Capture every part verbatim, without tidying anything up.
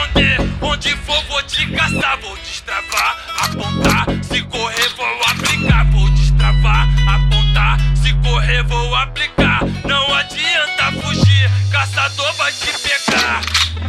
esconder. Onde for vou te caçar, vou destravar, apontar. Se correr vou aplicar, vou destravar, apontar. Se correr vou aplicar. Não adianta fugir, caçador vai te pegar.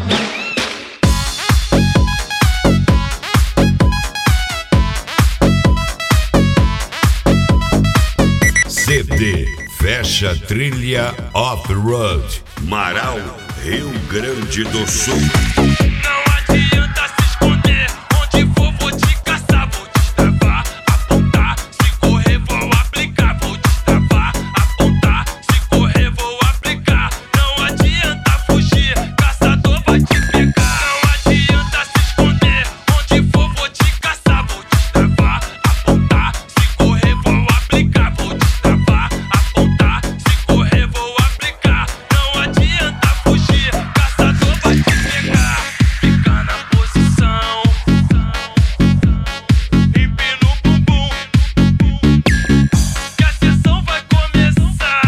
C D Fecha Trilha Off-Road, Marau, Rio Grande do Sul. Não adianta se esconder, onde for vou te caçar, vou destravar, apontar. Se correr vou aplicar, vou destravar, apontar. Se correr vou aplicar. Não adianta fugir, caçador vai te pegar. Não adianta se esconder, onde for vou te caçar, vou destravar, apontar. Se correr vou aplicar, vou destravar, apontar. Se correr vou aplicar. Não adianta fugir, caçador vai te pegar. Fica na posição, empina o bumbum, que a sessão vai começar.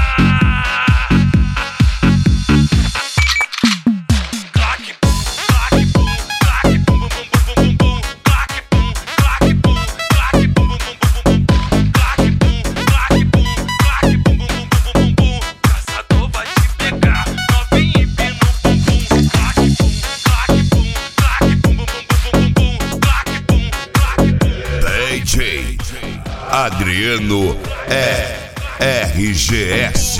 Clac, bum, clac, bum, clac, bum, bum, bum, bum, bum, bum. Clac, bum, clac, bum, clac, bum, bum, bum, bum, bum, bum. Clac, bum, clac, bum, clac, bum, bum, bum, bum, bum, bum. Caçador vai te pegar, novinho empina o bumbum. Clac, bum, clac, bum, clac, bum, bum, bum, bum, bum, bum. Clac, bum, clac, bum. D J Adriano é R G S.